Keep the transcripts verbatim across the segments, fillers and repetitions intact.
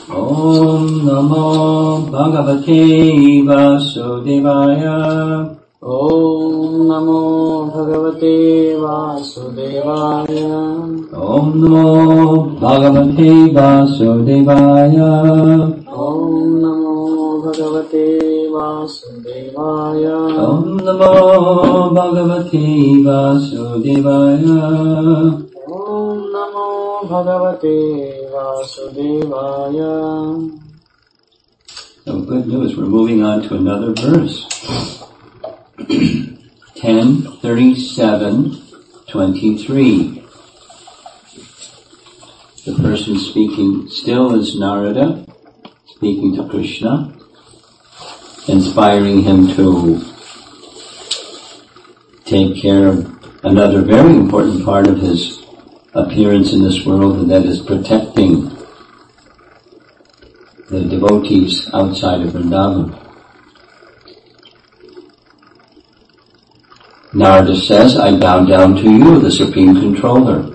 Om Namo Bhagavate Vasudevaya. Om Namo Bhagavate Vasudevaya. Om Namo Bhagavate Vasudevaya. Om Namo Bhagavate Vasudevaya. Om Namo Bhagavate Vasudevaya. Om Namo Bhagavate Vasudevaya. So good news, we're moving on to another verse. ten thirty-seven twenty-three. The person speaking still is Narada, speaking to Krishna, inspiring him to take care of another very important part of his appearance in this world, and that is protecting the devotees outside of Vrindavan. Narada says, I bow down to you, the Supreme Controller.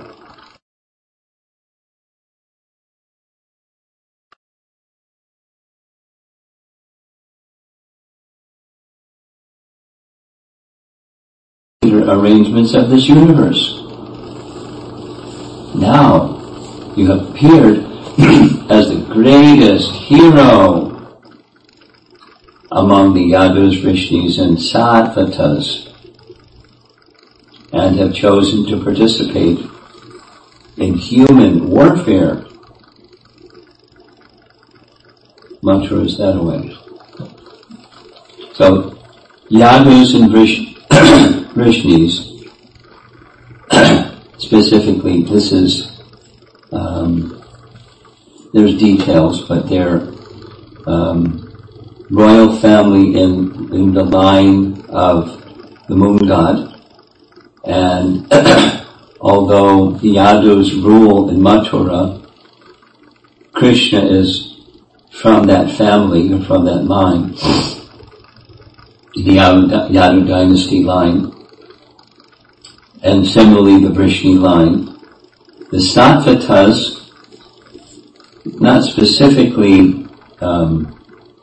Arrangements of this universe. Now, you have appeared as the greatest hero among the Yadus, Vrishnis, and Sattvatas, and have chosen to participate in human warfare. Mantra is that away. So, Yadus and Vrish, Vrishnis, specifically, this is, um, there's details, but they're um, royal family in, in the line of the moon god. And although the Yadus rule in Mathura, Krishna is from that family, or from that line, the Yadu, Yadu dynasty line, and similarly the Vrishni line. The Sattvatas, not specifically um,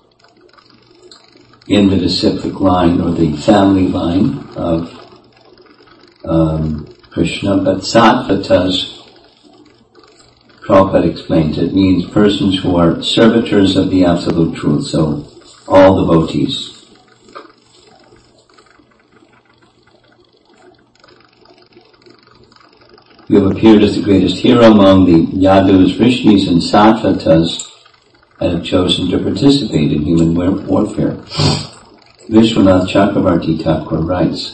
in the disciplic line or the family line of um, Krishna, but Sattvatas, Prabhupada explains, it means persons who are servitors of the Absolute Truth, so all devotees. You have appeared as the greatest hero among the Yadus, Vrishnis, and Sattvatas, and have chosen to participate in human warfare. Vishwanath Chakravarti Thakur writes,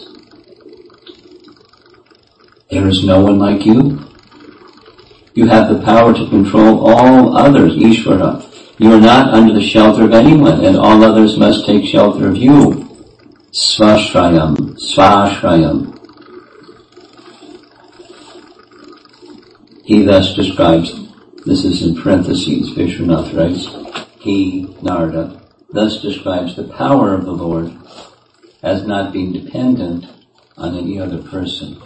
there is no one like you. You have the power to control all others, Ishvara. You are not under the shelter of anyone, and all others must take shelter of you. Svashrayam, Svashrayam. He thus describes, this is in parentheses, Vishwanath writes, he, Narada, thus describes the power of the Lord as not being dependent on any other person.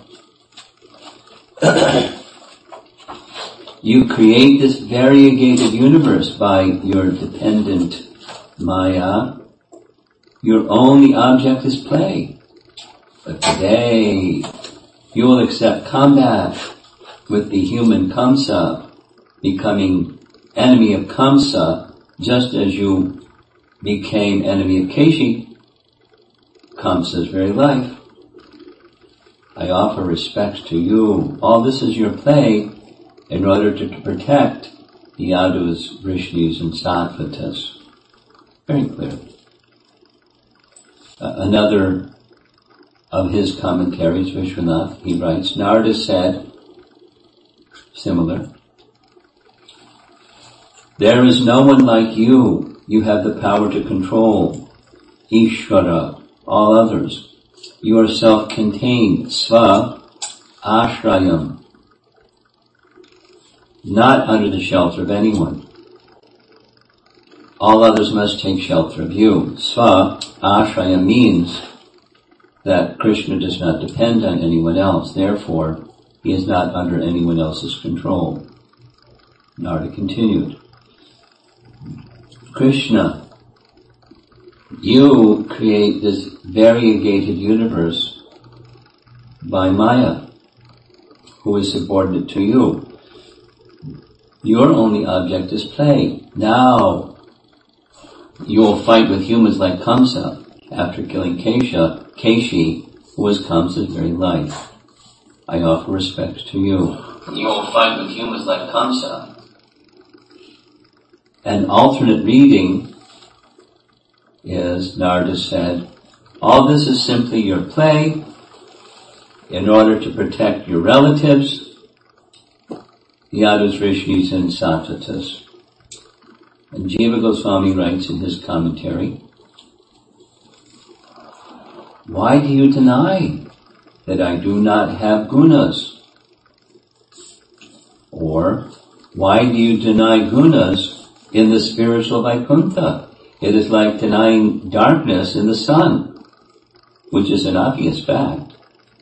You create this variegated universe by your dependent Maya. Your only object is play. But today, you will accept combat with the human Kamsa, becoming enemy of Kamsa, just as you became enemy of Keshi, Kamsa's very life. I offer respects to you. All this is your play in order to, to protect the Yadus, Vrishnis, and Sattvatas. Very clear. Uh, another of his commentaries, Vishwanath, he writes, Narada said, similar, there is no one like you. You have the power to control Ishvara, all others. You are self-contained, Sva, Ashrayam, not under the shelter of anyone. All others must take shelter of you. Sva, Ashrayam means that Krishna does not depend on anyone else. Therefore, he is not under anyone else's control. Narada continued, Krishna, you create this variegated universe by Maya, who is subordinate to you. Your only object is play. Now, you will fight with humans like Kamsa after killing Kesha, Keshi, who was Kamsa's very life. I offer respect to you. You will fight with humans like Kamsa. An alternate reading is, Narada said, all this is simply your play in order to protect your relatives, Yadus, Rishis, and Sattvatas. And Jiva Goswami writes in his commentary, why do you deny that I do not have gunas? Or, why do you deny gunas in the spiritual Vaikuntha? It is like denying darkness in the sun, which is an obvious fact.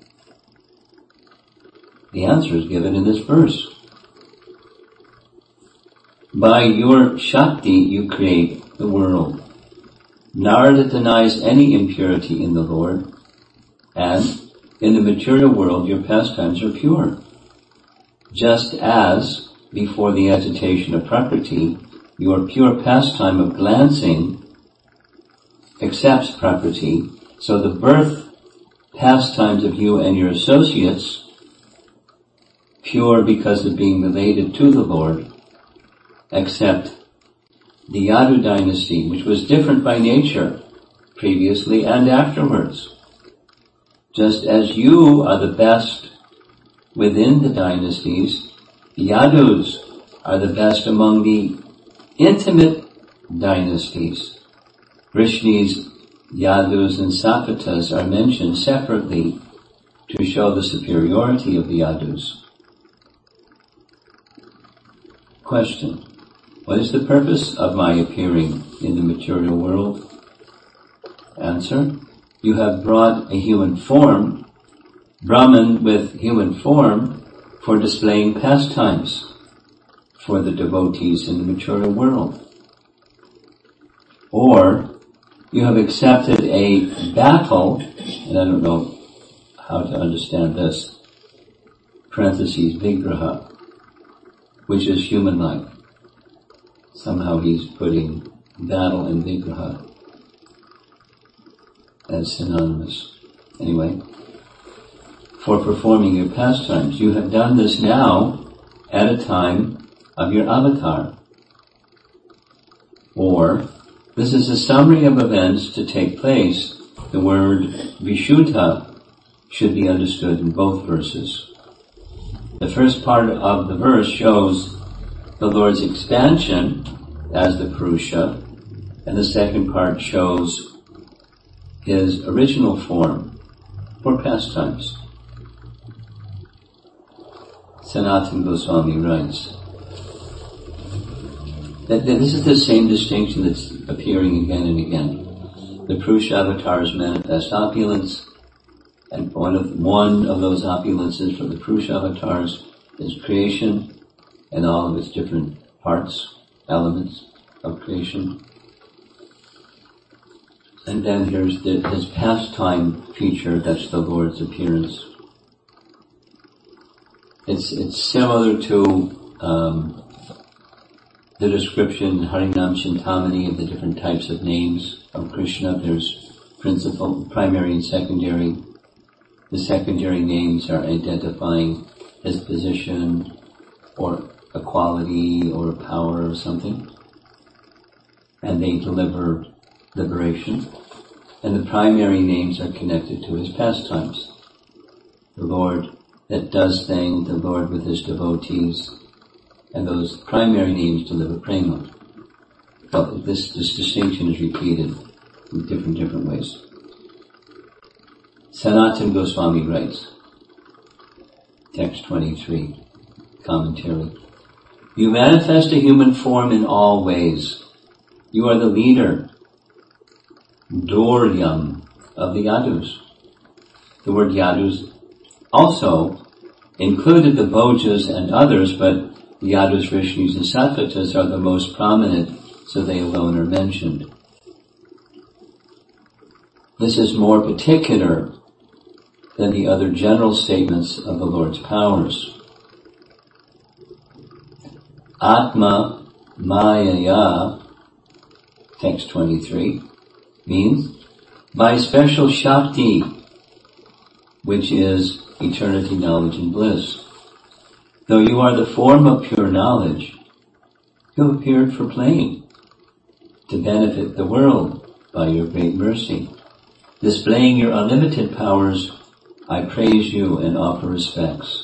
The answer is given in this verse. By your Shakti you create the world. Narada denies any impurity in the Lord, and in the material world your pastimes are pure. Just as, before the agitation of Prakriti, your pure pastime of glancing accepts Prakriti, so the birth pastimes of you and your associates, pure because of being related to the Lord, accept the Yadu dynasty, which was different by nature, previously and afterwards. Just as you are the best within the dynasties, the Yadus are the best among the intimate dynasties. Vrishnis, Yadus, and Sattvatas are mentioned separately to show the superiority of the Yadus. Question. What is the purpose of my appearing in the material world? Answer. You have brought a human form, Brahman with human form, for displaying pastimes for the devotees in the material world. Or, you have accepted a battle, and I don't know how to understand this, parentheses, vigraha, which is human-like. Somehow he's putting battle and vigraha as synonymous. Anyway, for performing your pastimes. You have done this now at a time of your avatar. Or, this is a summary of events to take place. The word Vishuddha should be understood in both verses. The first part of the verse shows the Lord's expansion as the Purusha, and the second part shows his original form for pastimes. Sanatana Goswami writes that, that this is the same distinction that's appearing again and again. The Purusha avatars manifest opulence, and one of, one of those opulences for the Purusha avatars is creation, and all of its different parts, elements of creation. And then here's the, his pastime feature, that's the Lord's appearance. It's, it's similar to um, the description, Harinam Chintamani, of the different types of names of Krishna. There's principal, primary and secondary. The secondary names are identifying his position, or a quality, or a power, or something. And they deliver liberation. And the primary names are connected to his pastimes. The Lord that does things, the Lord with his devotees, and those primary names deliver prema. But this, this distinction is repeated in different, different ways. Sanatana Goswami writes, text twenty-three, commentary. You manifest a human form in all ways. You are the leader, Doryam, of the Yadus. The word Yadus also included the Bhojas and others, but the Yadus, Vrishnis, and Sattvatas are the most prominent so they alone are mentioned. This is more particular than the other general statements of the Lord's powers. Atma Mayaya, text twenty-three, means by special Shakti, which is eternity, knowledge, and bliss. Though you are the form of pure knowledge, you appeared for playing, to benefit the world by your great mercy. Displaying your unlimited powers, I praise you and offer respects.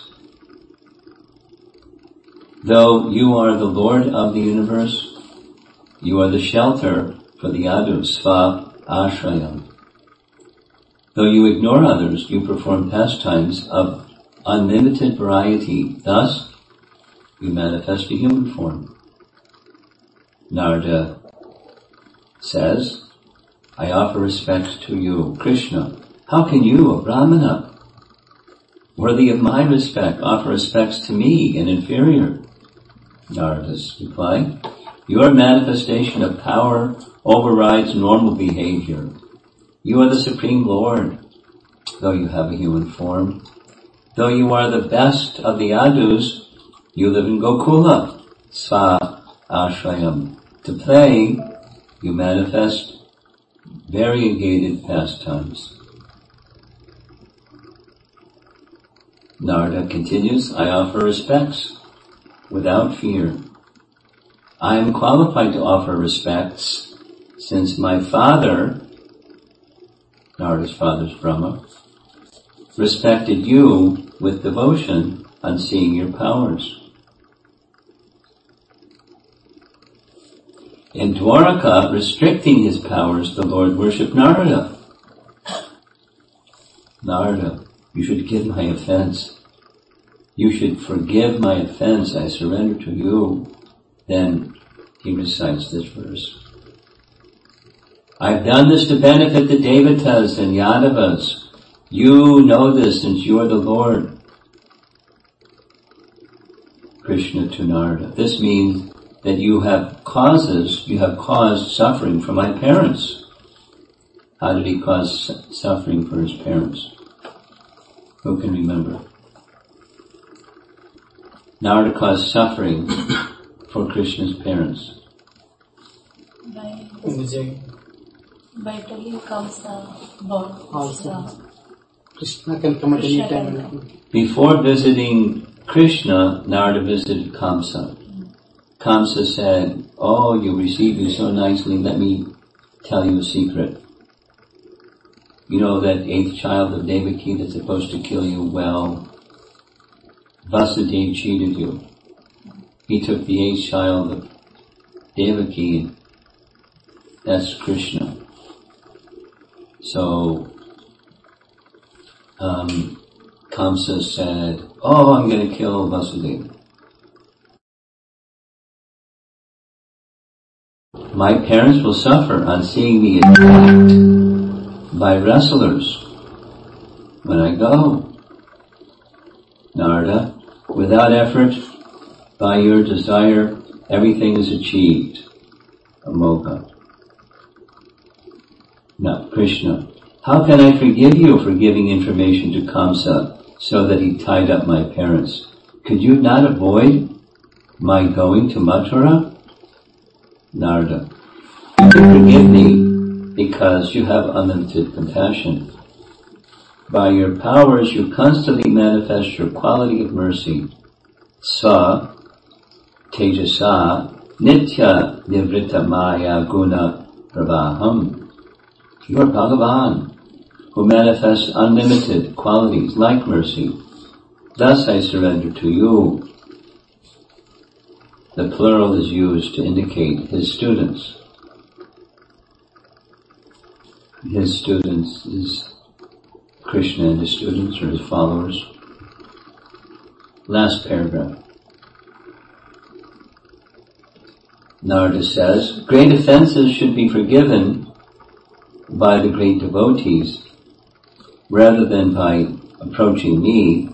Though you are the Lord of the universe, you are the shelter for the Adu, Sva Ashrayam. Though you ignore others, you perform pastimes of unlimited variety. Thus, you manifest a human form. Narada says, I offer respects to you, Krishna. How can you, a Brahmana, worthy of my respect, offer respects to me, an inferior? Narada's reply, your manifestation of power overrides normal behavior. You are the Supreme Lord, though you have a human form. Though you are the best of the Adus, you live in Gokula, Sva Ashrayam. To play, you manifest variegated pastimes. Narada continues, I offer respects without fear. I am qualified to offer respects since my father, Narada's father is Brahma, respected you with devotion on seeing your powers. In Dwaraka, restricting his powers, the Lord worshipped Narada. Narada, you should give my offense. You should forgive my offense. I surrender to you. Then he recites this verse. I've done this to benefit the Devatas and Yadavas. You know this since you are the Lord. Krishna to Narada. This means that you have causes, you have caused suffering for my parents. How did he cause su- suffering for his parents? Who can remember? Narada caused suffering for Krishna's parents. By, Vijay. by telling Kamsa about Also, Krishna can come at any Krishna can time. come. Before visiting Krishna, Narada visited Kamsa. Kamsa said, oh, you received me so nicely, let me tell you a secret. You know that eighth child of Devaki that's supposed to kill you? Well, Vasudeva cheated you. He took the eighth child of Devaki, and that's Krishna. So, um, Kamsa said, oh, I'm going to kill Vasudeva. My parents will suffer on seeing me attacked by wrestlers when I go. Narada, without effort, by your desire, everything is achieved. Amoga. Now, Krishna, how can I forgive you for giving information to Kamsa so that he tied up my parents? Could you not avoid my going to Mathura? Narada, you forgive me because you have unlimited compassion. By your powers, you constantly manifest your quality of mercy. Sa, Tejasa, Nitya, Nivrita Maya Guna Pravaham. You are Bhagavan, who manifests unlimited qualities like mercy. Thus I surrender to you. The plural is used to indicate his students. His students is Krishna and his students, or his followers. Last paragraph. Narada says, great offenses should be forgiven by the great devotees rather than by approaching me.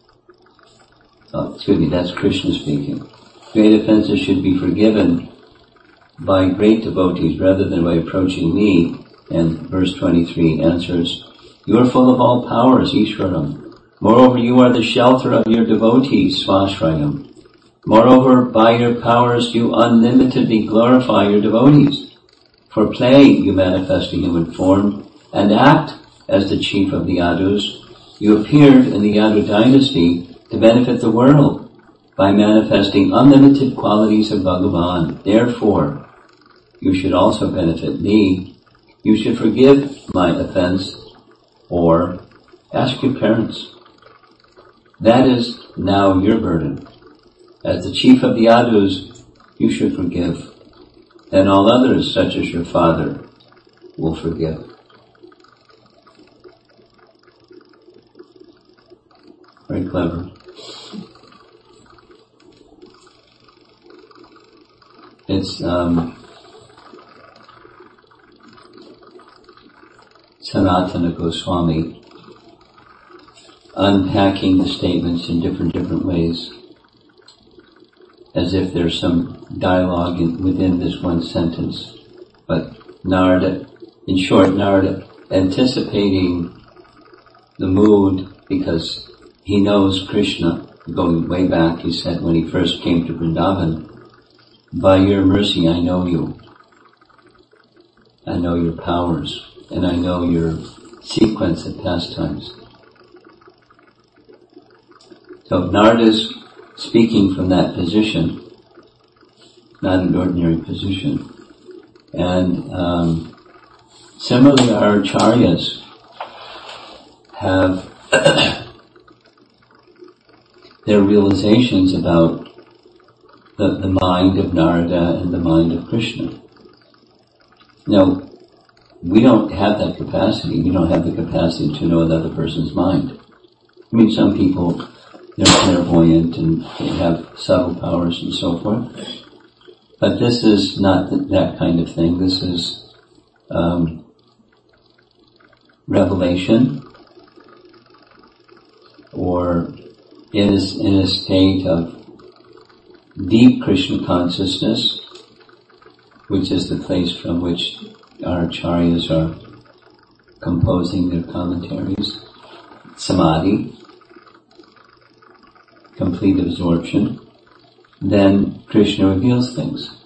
Oh, excuse me, that's Krishna speaking. Great offenses should be forgiven by great devotees rather than by approaching me. And verse twenty-three answers, you are full of all powers, Ishwaram. Moreover, you are the shelter of your devotees, Swashrayam. Moreover, by your powers you unlimitedly glorify your devotees. For play you manifest a human form and act as the chief of the Yadus. You appeared in the Yadu dynasty to benefit the world by manifesting unlimited qualities of Bhagavan. Therefore, you should also benefit me. You should forgive my offense or ask your parents. That is now your burden. As the chief of the Yadus, you should forgive. Then all others, such as your father, will forgive. Very clever. It's um, Sanatana Goswami unpacking the statements in different different ways, as if there's some dialogue in, within this one sentence. But Narada, in short, Narada anticipating the mood, because he knows Krishna, going way back, he said when he first came to Vrindavan, by your mercy I know you. I know your powers, and I know your sequence of pastimes. So Narada's speaking from that position, not an ordinary position. And um, similarly, our acharyas have their realizations about the, the mind of Narada and the mind of Krishna. Now, we don't have that capacity. We don't have the capacity to know another person's mind. I mean, some people, they're clairvoyant and they have subtle powers and so forth. But this is not th- that kind of thing. This is um, revelation, or in a, in a state of deep Krishna consciousness, which is the place from which our acharyas are composing their commentaries. Samadhi, complete absorption. Then Krishna reveals things.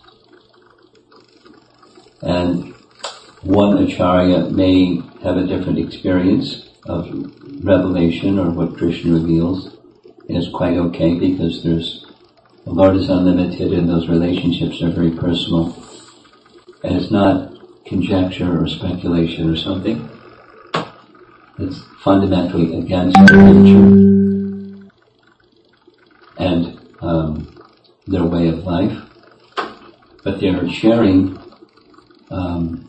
And one acharya may have a different experience of revelation or what Krishna reveals. And it's quite okay, because there's, the Lord is unlimited and those relationships are very personal. And it's not conjecture or speculation or something. It's fundamentally against their nature and um, their way of life. But they're sharing um,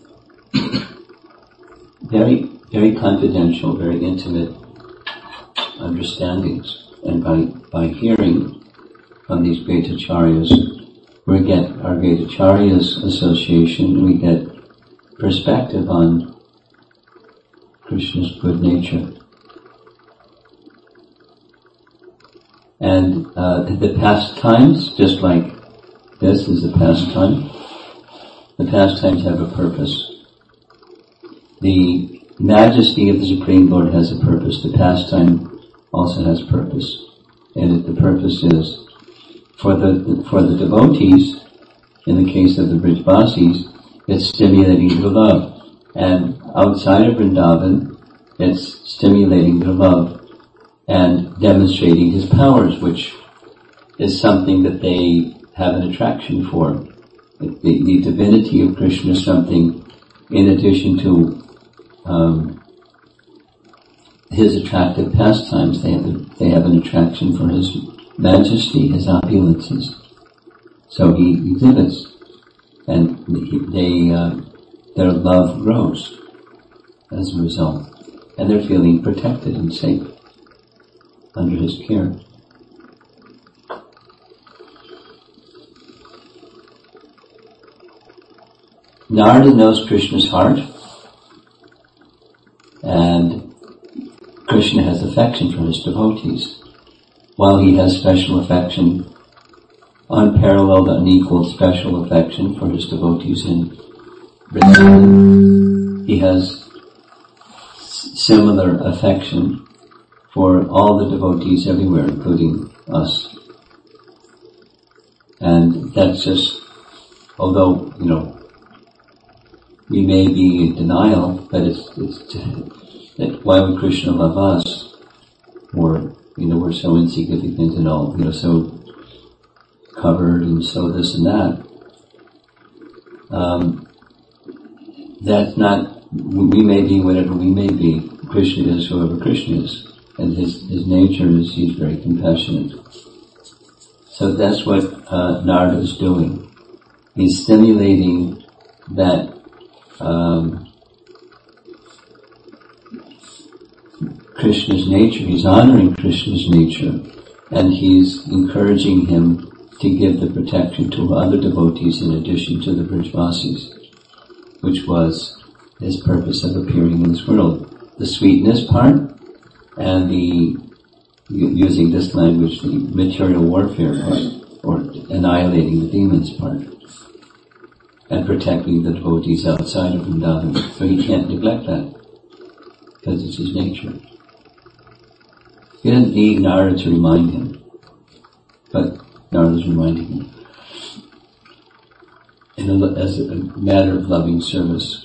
very, very confidential, very intimate understandings. And by, by hearing from these great acharyas, we get our great acharyas association, we get perspective on Krishna's good nature. And uh, the pastimes, just like this is a pastime, the pastimes have a purpose. The majesty of the Supreme Lord has a purpose. The pastime also has purpose. And the purpose is for the for the devotees, in the case of the Brijvasis, it's stimulating their love. And outside of Vrindavan, it's stimulating their love and demonstrating his powers, which is something that they have an attraction for. The, the divinity of Krishna is something, in addition to um, his attractive pastimes, they have, a, they have an attraction for his majesty, his opulences. So he exhibits, and they, uh, their love grows as a result. And they're feeling protected and safe under his care. Narada knows Krishna's heart, and Krishna has affection for his devotees, while he has special affection unparalleled, unequaled, special affection for his devotees in Vrindavan. He has s- similar affection for all the devotees everywhere, including us. And that's just, although, you know, we may be in denial, but it's, it's that why would Krishna love us? Or, you know, we're so insignificant and all, you know, so covered and so this and that. Um, that's not, we may be whatever we may be. Krishna is whoever Krishna is. And his, his nature is he's very compassionate. So that's what uh, Narada is doing. He's stimulating that um, Krishna's nature. He's honoring Krishna's nature, and he's encouraging him to give the protection to other devotees in addition to the Brijvasis, which was his purpose of appearing in this world. The sweetness part and the, using this language, the material warfare part, or annihilating the demons part, and protecting the devotees outside of Vrindavan. So he can't neglect that, because it's his nature. He doesn't need Narada to remind him, but Narada's reminding him in a, as a matter of loving service.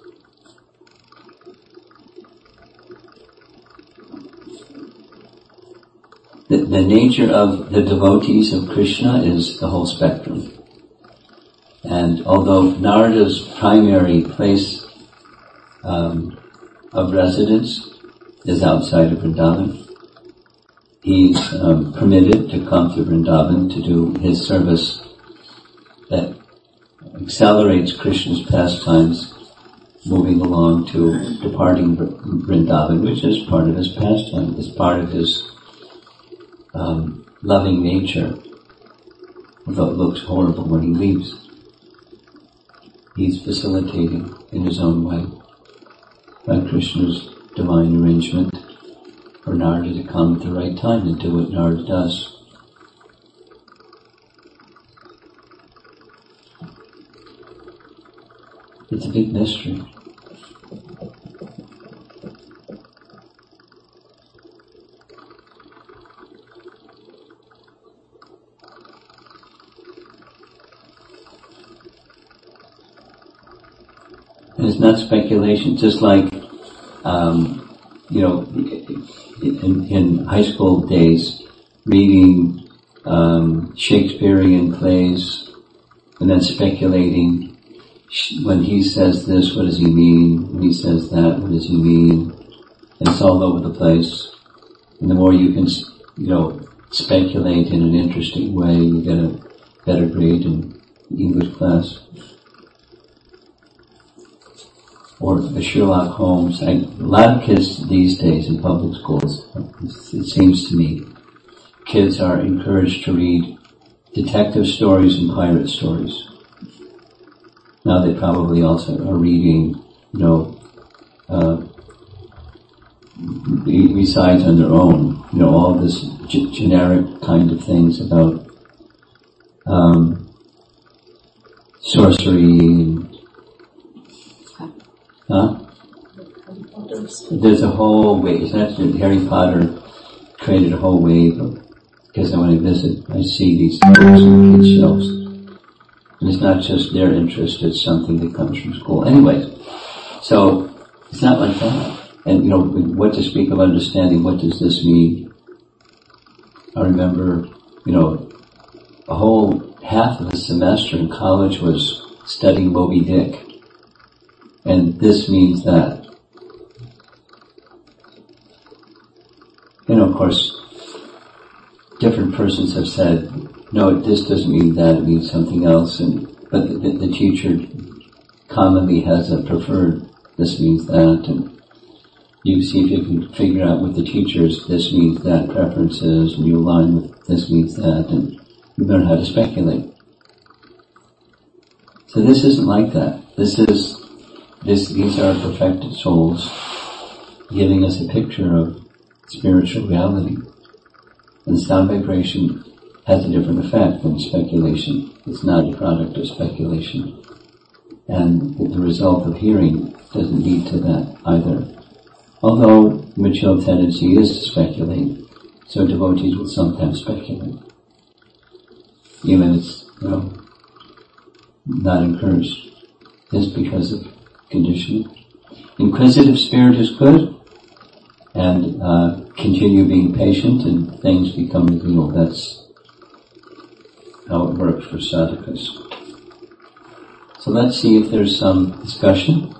The, the nature of the devotees of Krishna is the whole spectrum. And although Narada's primary place um, of residence is outside of Vrindavan, he's um, permitted to come to Vrindavan to do his service that accelerates Krishna's pastimes, moving along to departing Vrindavan, which is part of his pastime, is part of his um, loving nature, although it looks horrible when he leaves. He's facilitating in his own way by Krishna's divine arrangement for Narada to come at the right time and do what Narada does. It's a big mystery. And it's not speculation, just like, um, you know, in, in high school days, reading um, Shakespearean plays and then speculating, when he says this, what does he mean? When he says that, what does he mean? And it's all over the place. And the more you can, you know, speculate in an interesting way, you get a better grade in English class. Or a Sherlock Holmes. I, a lot of kids these days in public schools, it seems to me, kids are encouraged to read detective stories and pirate stories. Now they probably also are reading, you know, uh, besides on their own, you know, all this g- generic kind of things about um, sorcery and Huh? There's a whole wave. It's not that Harry Potter created a whole wave of, because when I visit, I see these books on kids' shelves. And it's not just their interest, it's something that comes from school. Anyways, so it's not like that. And, you know, what to speak of understanding, what does this mean? I remember, you know, a whole half of the semester in college was studying Moby Dick. And this means that. You know, of course, different persons have said, no, this doesn't mean that, it means something else. And but the, the teacher commonly has a preferred, this means that. And you see if you can figure out what the teacher's this means that preference is, and you align with this means that, and you learn how to speculate. So this isn't like that. This is This, these are perfected souls giving us a picture of spiritual reality. And sound vibration has a different effect than speculation. It's not a product of speculation. And the result of hearing doesn't lead to that either. Although mature tendency is to speculate, so devotees will sometimes speculate. Even it's, you know, not encouraged. Just because of conditioning. Inquisitive spirit is good, and uh, continue being patient and things become revealed. That's how it works for sadhakas. So let's see if there's some discussion.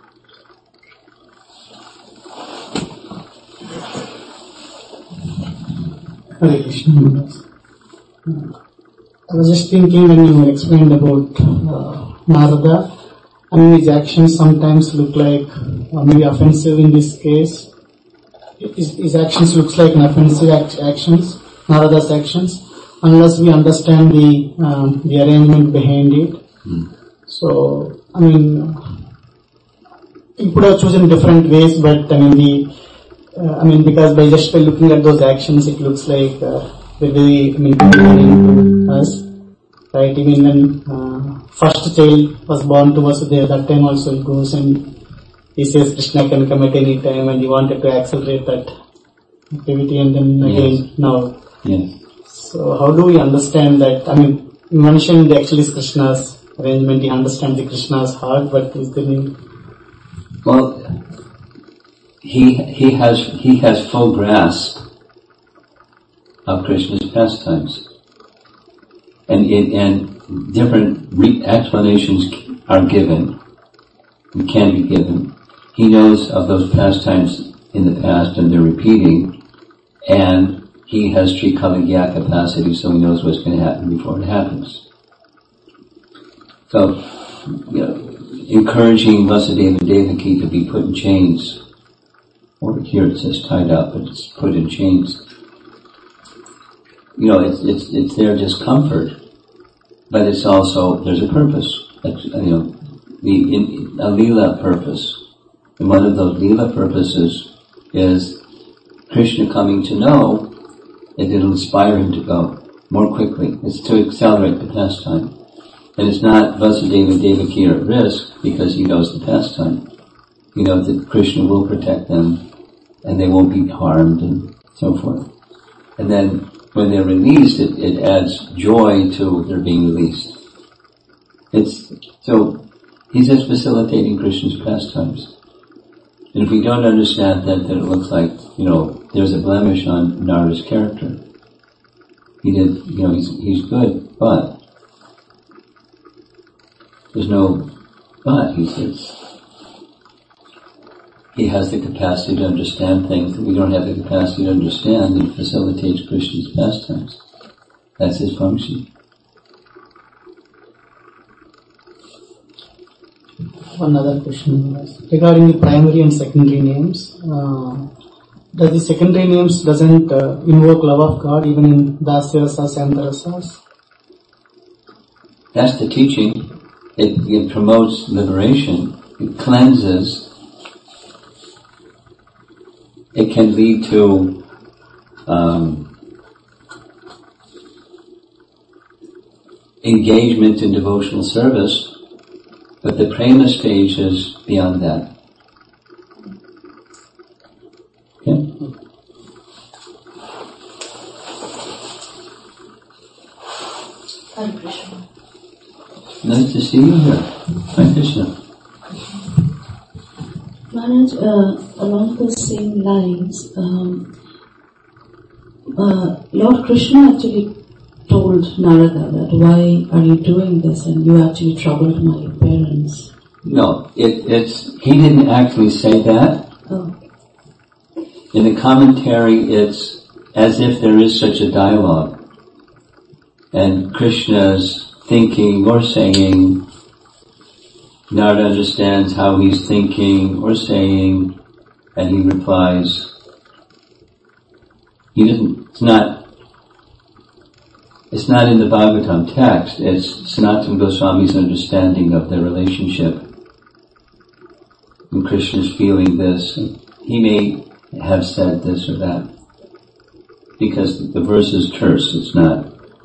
Hare Krishna. I was just thinking when you explained about uh, Narada, I mean his actions sometimes look like uh, maybe offensive in this case. His, his actions looks like an offensive act, actions, Narada's actions, unless we understand the um, the arrangement behind it. Mm. So, I mean, you could have chosen different ways, but I mean the, uh, I mean because by just by looking at those actions, it looks like uh, very, I mean, comparing to us. Right, even when uh, first child was born to Vasudeva, that time also he goes and he says Krishna can come at any time, and he wanted to accelerate that activity, and then again yes. now. Yes. So how do we understand that? I mean, you mentioned actually is Krishna's arrangement, he understands the Krishna's heart, but is there any... Well, he, he has, he has full grasp of Krishna's pastimes. And, it, and different re- explanations are given, and can be given. He knows of those pastimes in the past and they're repeating, and he has Trikaligya capacity, so he knows what's going to happen before it happens. So, you know, encouraging Vasudeva and Devaki to be put in chains, or here it says tied up, but it's put in chains. You know, it's, it's, it's their discomfort, but it's also, there's a purpose. It's, you know, the, in, a lila purpose. And one of those lila purposes is Krishna coming to know that it'll inspire him to go more quickly. It's to accelerate the pastime. And it's not Vasudeva and Devaki are at risk because he knows the pastime. He knows that Krishna will protect them and they won't be harmed and so forth. And then when they're released, it, it adds joy to their being released. It's, so, he's just facilitating Krishna's pastimes. And if we don't understand that, then it looks like, you know, there's a blemish on Narada's character. He did, you know, he's, he's good, but there's no but. He says, he has the capacity to understand things that we don't have the capacity to understand, and facilitates Krishna's pastimes. That's his function. One other question was regarding the primary and secondary names. Uh, does the secondary names doesn't uh, invoke love of God even in Dasyarasas and Rasas? That's the teaching. It, it promotes liberation. It cleanses. It can lead to um, engagement in devotional service. But the prema stage is beyond that. Okay? Hare Krishna. Nice to see you here. Hare Krishna. Maharaj, uh, along those same lines, um, uh, Lord Krishna actually told Narada that why are you doing this, and you actually troubled my parents. No, it, it's, he didn't actually say that. Oh. In the commentary, it's as if there is such a dialogue. And Krishna's thinking or saying, Narada understands how he's thinking or saying, and he replies. He doesn't, it's not, It's not in the Bhagavatam text, it's Sanatana Goswami's understanding of their relationship. And Krishna's feeling this, he may have said this or that. Because the verse is terse, it's not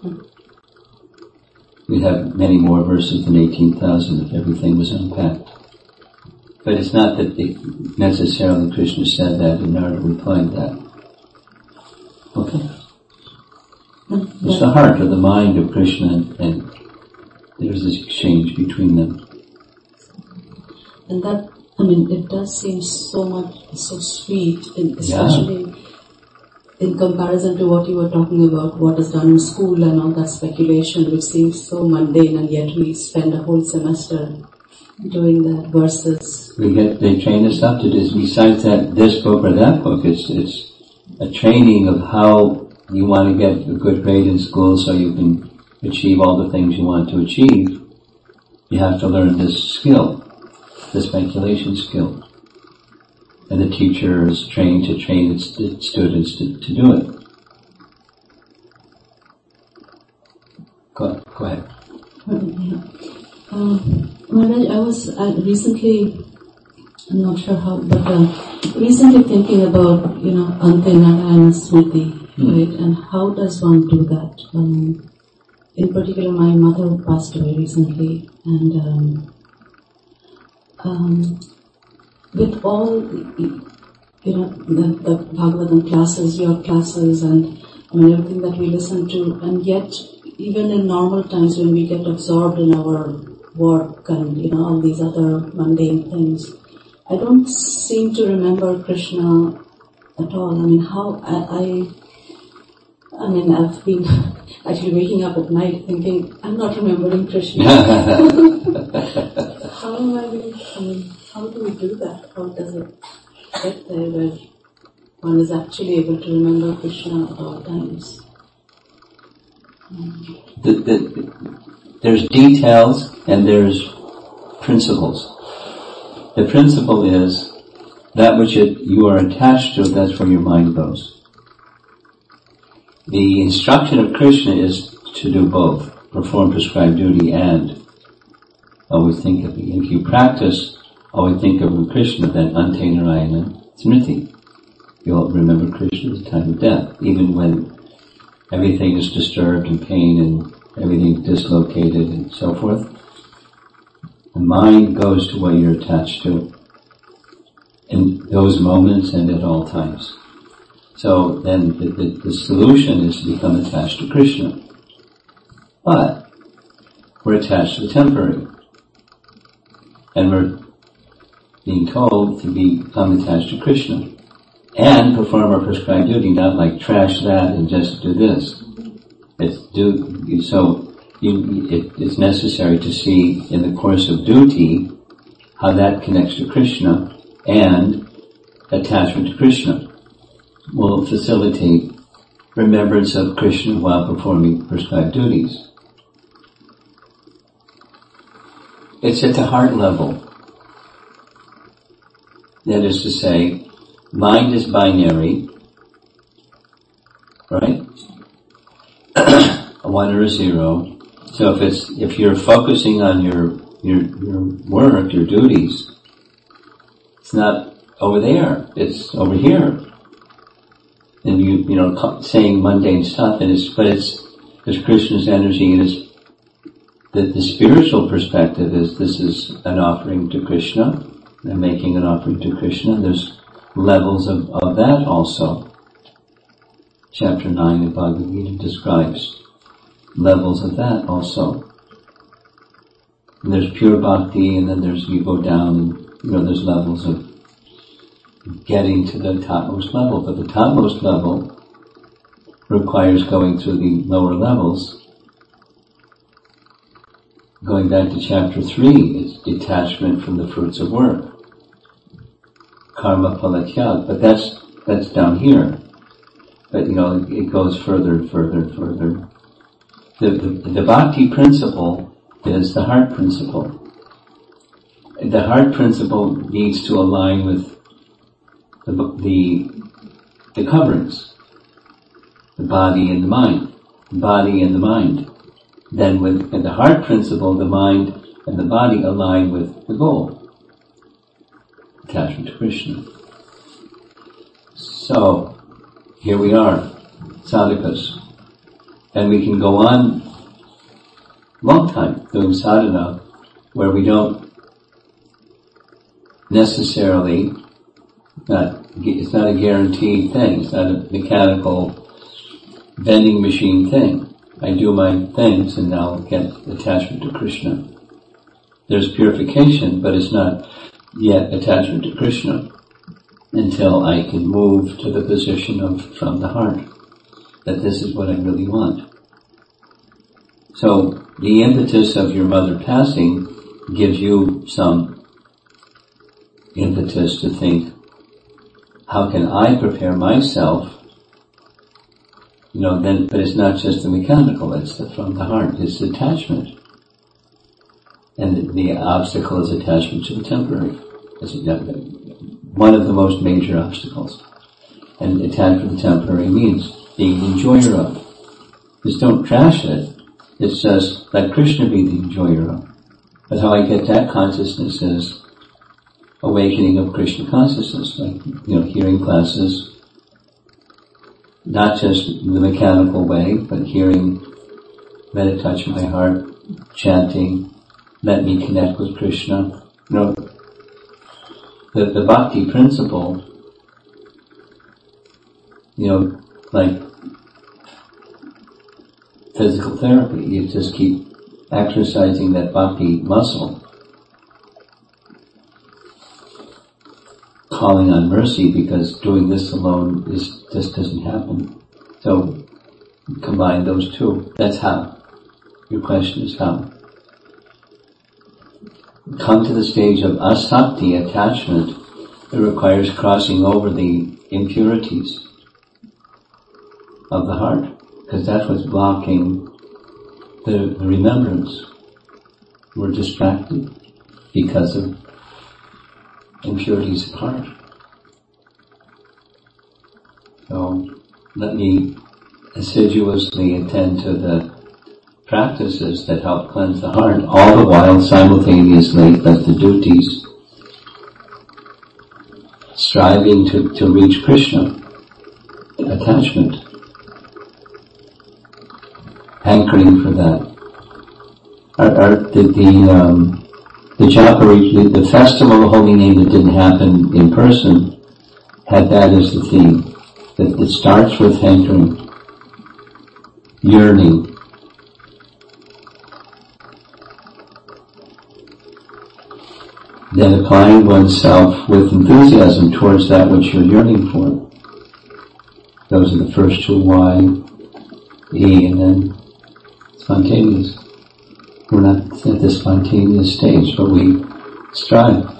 we'd have many more verses than eighteen thousand if everything was unpacked. But it's not that they necessarily Krishna said that and Narada replied that. Okay? It's the heart or the mind of Krishna, and, and there's this exchange between them. And that, I mean, it does seem so much, so sweet, in, especially yeah. in comparison to what you were talking about, what is done in school and all that speculation, which seems so mundane, and yet we spend a whole semester doing that versus... We get, they train us up to this. Besides that, this book or that book, it's, it's a training of how you want to get a good grade in school so you can achieve all the things you want to achieve. You have to learn this skill, the speculation skill. And the teacher is trained to train its, its students to, to do it. Go, go ahead. Yeah. Um, Maharaj, I was I recently, I'm not sure how, but uh, recently thinking about, you know, Ante Narayana Smriti, mm. right, and how does one do that? Um, in particular, my mother passed away recently, and um, um, with all, you know, the, the Bhagavatam classes, your classes, and I mean, everything that we listen to, and yet, even in normal times when we get absorbed in our work and, you know, all these other mundane things, I don't seem to remember Krishna at all. I mean, how, I, I, I mean, I've been actually waking up at night thinking, I'm not remembering Krishna. How am I going to, I mean, how do we do that? How does it get there where one is actually able to remember Krishna at all times? The, the, there's details and there's principles. The principle is that which it, you are attached to, that's where your mind goes. The instruction of Krishna is to do both, perform prescribed duty and always think of, if you practice, always think of Krishna, then Ante Narayana Smriti. You'll remember Krishna at the time of death, even when everything is disturbed and pain and everything dislocated and so forth. The mind goes to what you're attached to in those moments and at all times. So then the, the, the solution is to become attached to Krishna. But we're attached to the temporary. And we're being told to become attached to Krishna and perform our prescribed duty, not like trash that and just do this. It's do, so you, it, it's necessary to see in the course of duty how that connects to Krishna, and attachment to Krishna will facilitate remembrance of Krishna while performing prescribed duties. It's at the heart level. That is to say, mind is binary, right? A one or a zero. So if it's, if you're focusing on your, your, your work, your duties, it's not over there, it's over here. And you, you know, saying mundane stuff, and it's, but it's, there's Krishna's energy, and it's, the, the spiritual perspective is this is an offering to Krishna, and making an offering to Krishna. There's levels of, of that also. Chapter nine of Bhagavad Gita describes levels of that also. And there's pure bhakti, and then there's, you go down, and you know, there's levels of getting to the topmost level. But the topmost level requires going through the lower levels. Going back to chapter three, is detachment from the fruits of work. Karma palatyag, but that's, that's down here. But you know, it goes further and further and further. The, the, the bhakti principle is the heart principle. The heart principle needs to align with the, the, the coverings. The body and the mind. The body and the mind. Then with in the heart principle, the mind and the body align with the goal. Attachment to Krishna. So, here we are, sadhakas. And we can go on long time doing sadhana where we don't necessarily, not, it's not a guaranteed thing, it's not a mechanical vending machine thing. I do my things and now get attachment to Krishna. There's purification, but it's not yet attachment to Krishna until I can move to the position of from the heart, that this is what I really want. So the impetus of your mother passing gives you some impetus to think, how can I prepare myself? You know, then, but it's not just the mechanical, it's the, from the heart, it's attachment. And the, the obstacle is attachment to the temporary. It's one of the most major obstacles. And attachment to the temporary means being the enjoyer of. Just don't trash it. It's just let Krishna be the enjoyer of. But how I get that consciousness is awakening of Krishna consciousness, like, you know, hearing classes, not just the mechanical way, but hearing, let it touch my heart, chanting, let me connect with Krishna. You know, the, the bhakti principle, you know, like physical therapy, you just keep exercising that bhakti muscle, calling on mercy, because doing this alone is just doesn't happen. So combine those two. That's how. Your question is how. Come to the stage of asakti, attachment. It requires crossing over the impurities of the heart, because that's what's blocking the, the remembrance. We're distracted because of impurities of heart. So let me assiduously attend to the practices that help cleanse the heart, all the while simultaneously let the duties, striving to, to reach Krishna, attachment, hankering for that. Our, our, the, the, um, the Japari, the, the festival of holy name that didn't happen in person, had that as the theme. That it starts with hankering, yearning, then applying oneself with enthusiasm towards that which you're yearning for. Those are the first two, Y, E, and then spontaneous. We're not at the spontaneous stage, but we strive.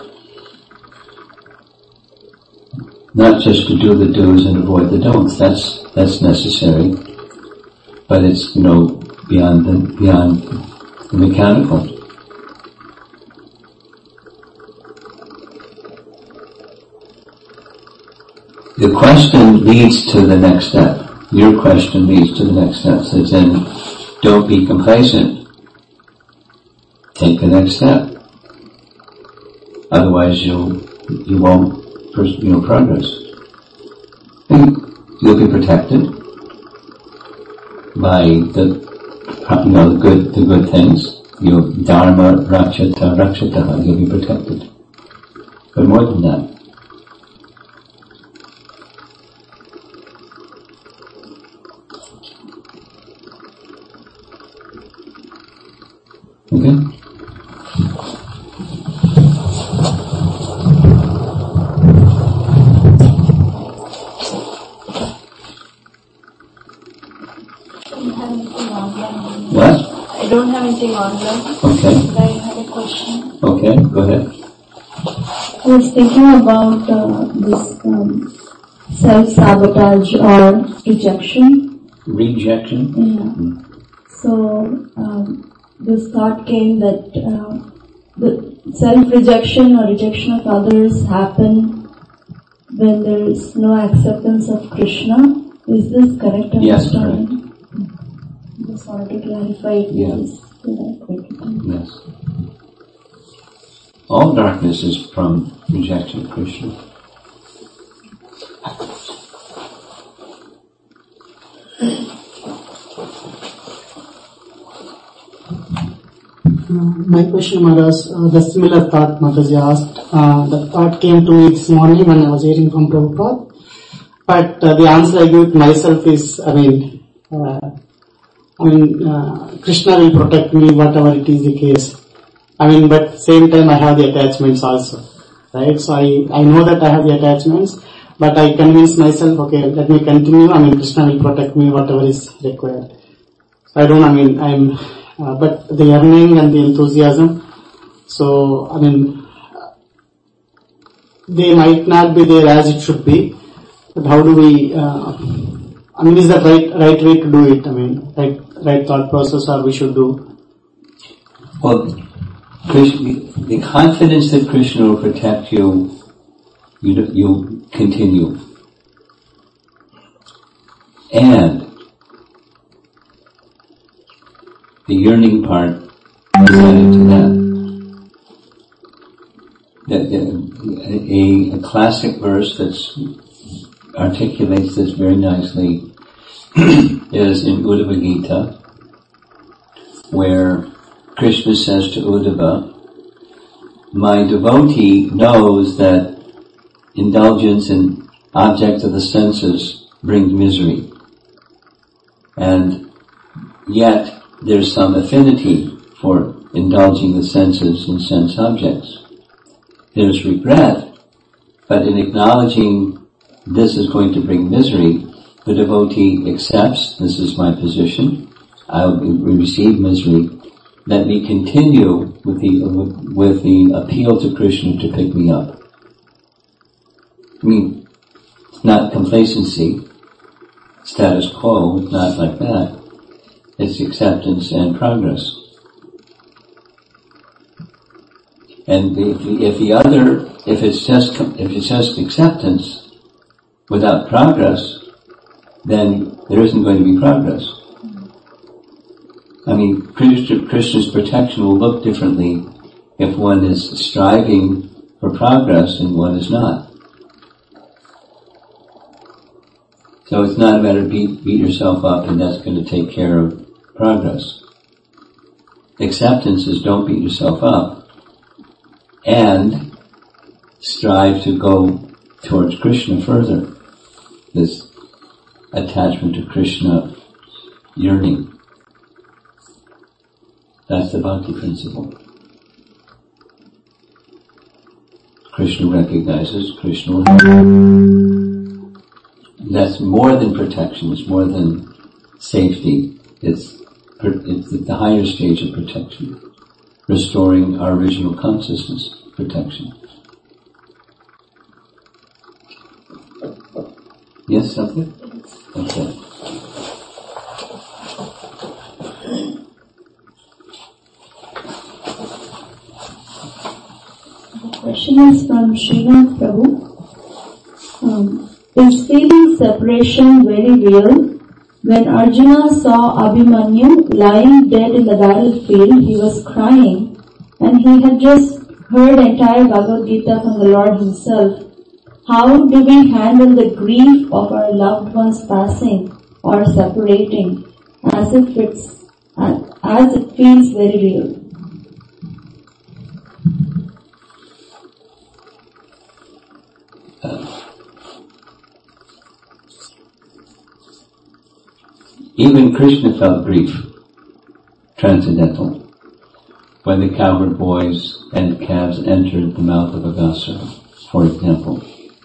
Not just to do the do's and avoid the don'ts, that's, that's necessary. But it's, you know, beyond the, beyond the mechanical. The question leads to the next step. Your question leads to the next step. So then, don't be complacent. Take the next step. Otherwise, you you won't, you know, progress. And you'll be protected by the, you know, the good, the good things. You'll dharma rakshata rakshata. You'll be protected. But more than that. Okay? What? I don't have anything online. Okay. But I had a question. Okay, go ahead. I was thinking about uh, this um, self-sabotage or rejection. Rejection? Yeah. Mm. So, um, this thought came that uh, the self-rejection or rejection of others happen when there is no acceptance of Krishna. Is this correct understanding? Yes, correct. Just wanted to clarify it. Yeah. Please. Yes. All darkness is from rejection of Krishna. my question, Maharaj, uh, the similar thought Mataji asked, uh, the thought came to me this morning when I was hearing from Prabhupada. But uh, the answer I give to myself is, I mean, uh, I mean, uh, Krishna will protect me, whatever it is the case. I mean, but same time I have the attachments also, right? So I, I know that I have the attachments, but I convince myself, okay, let me continue. I mean, Krishna will protect me, whatever is required. So I don't, I mean, I'm, uh, but the yearning and the enthusiasm, so, I mean, they might not be there as it should be, but how do we, uh, I mean, is that right, right way to do it? I mean, right, right thought process, or we should do? Well, Krishna, the confidence that Krishna will protect you, you, you continue. And the yearning part is added to that. that, that a, a classic verse that articulates this very nicely is in Uddhava Gita, where Krishna says to Uddhava, my devotee knows that indulgence in objects of the senses brings misery. And yet there's some affinity for indulging the senses in sense objects. There's regret, but in acknowledging this is going to bring misery, the devotee accepts, this is my position, I will receive misery, let me continue with the, with the appeal to Krishna to pick me up. I mean, it's not complacency, status quo, it's not like that. It's acceptance and progress. And if the, if the other, if it's just, if it's just acceptance without progress, then there isn't going to be progress. I mean, Krishna's protection will look differently if one is striving for progress and one is not. So it's not a matter of beat, beat yourself up and that's going to take care of progress. Acceptance is don't beat yourself up and strive to go towards Krishna further. This attachment to Krishna yearning. That's the bhakti principle. Krishna recognizes, Krishna will help. That's more than protection, it's more than safety. It's, it's the higher stage of protection. Restoring our original consciousness, protection. Yes, something? Okay. The question is from Srinath Prabhu. Um, is feeling separation very real? When Arjuna saw Abhimanyu lying dead in the battlefield, he was crying, and he had just heard entire Bhagavad Gita from the Lord himself. How do we handle the grief of our loved ones passing or separating, as if it's, as it feels very real? Even Krishna felt grief, transcendental, when the cowherd boys and calves entered the mouth of Aghasura, for example.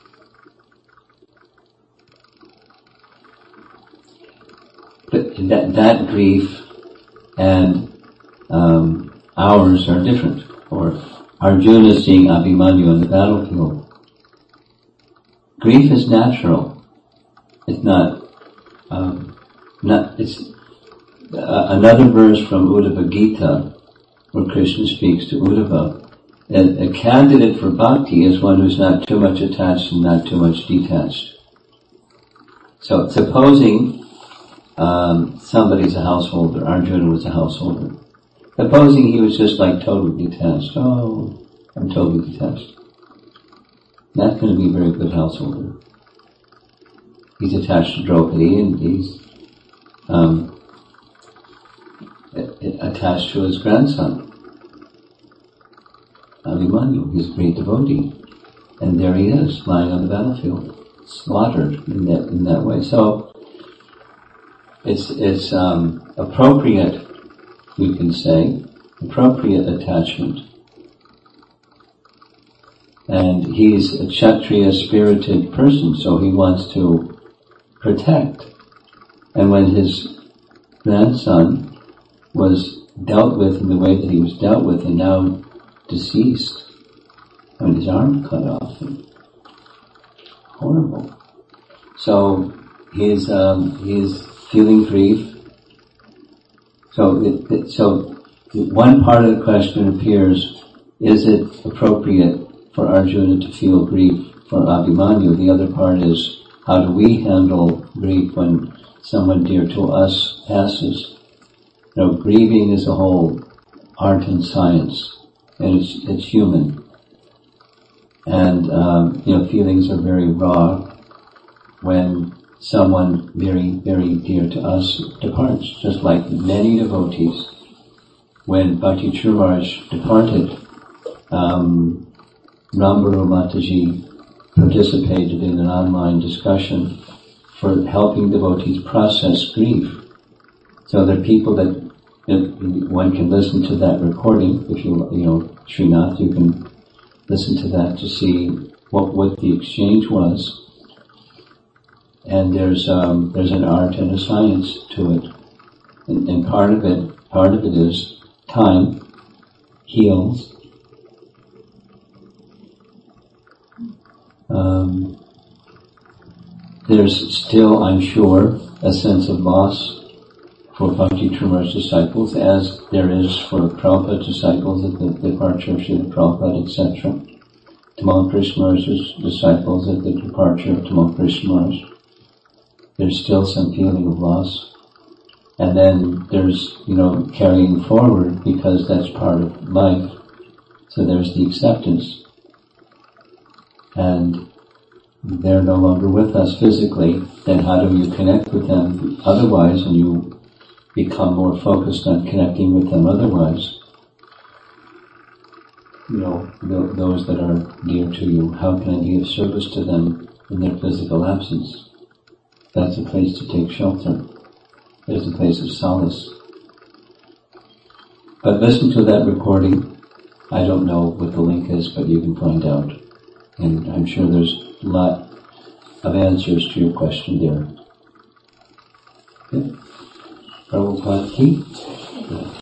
But that, that grief and um, ours are different. Or Arjuna seeing Abhimanyu on the battlefield. Grief is natural. It's not... Um, Not, it's uh, another verse from Uddhava Gita, where Krishna speaks to Uddhava. A, a candidate for bhakti is one who's not too much attached and not too much detached. So, supposing um, somebody's a householder, Arjuna was a householder. Supposing he was just like totally detached. Oh, I'm totally detached. Not going to be a very good householder. He's attached to Draupadi and he's Um, attached to his grandson. Abhimanyu. He's a great devotee. And there he is, lying on the battlefield, slaughtered in that, in that way. So, it's, it's, um, appropriate, we can say, appropriate attachment. And he's a Kshatriya spirited person, so he wants to protect. And when his grandson was dealt with in the way that he was dealt with and now deceased, I mean, his arm cut off, and horrible. So he's, um, he's feeling grief. So, it, it, so one part of the question appears, is it appropriate for Arjuna to feel grief for Abhimanyu? The other part is, how do we handle grief when someone dear to us passes? You know, grieving is a whole art and science, and it's, it's human. And, um, you know, feelings are very raw when someone very, very dear to us departs, just like many devotees. When Bhakti Churaj departed, um, Rambharu Mataji participated in an online discussion for helping devotees process grief. So there are people that, that one can listen to that recording. If you, you know, Srinath, you can listen to that to see what, what the exchange was. And there's, um, there's an art and a science to it. And, and part of it, part of it is time heals. Um, there's still, I'm sure, a sense of loss for Bhakti Trumara's disciples, as there is for Prabhupada disciples at the departure of Srila Prabhupada, et cetera. Tamal Krishna's disciples at the departure of Tamal Krishna's. There's still some feeling of loss. And then there's, you know, carrying forward, because that's part of life. So there's the acceptance. And they're no longer with us physically, then how do you connect with them otherwise, and you become more focused on connecting with them otherwise? You know, th- those that are dear to you, how can I be of service to them in their physical absence? That's a place to take shelter. There's a place of solace. But listen to that recording. I don't know what the link is, but you can find out. And I'm sure there's a lot of answers to your question there. Okay. Prabhupada ki?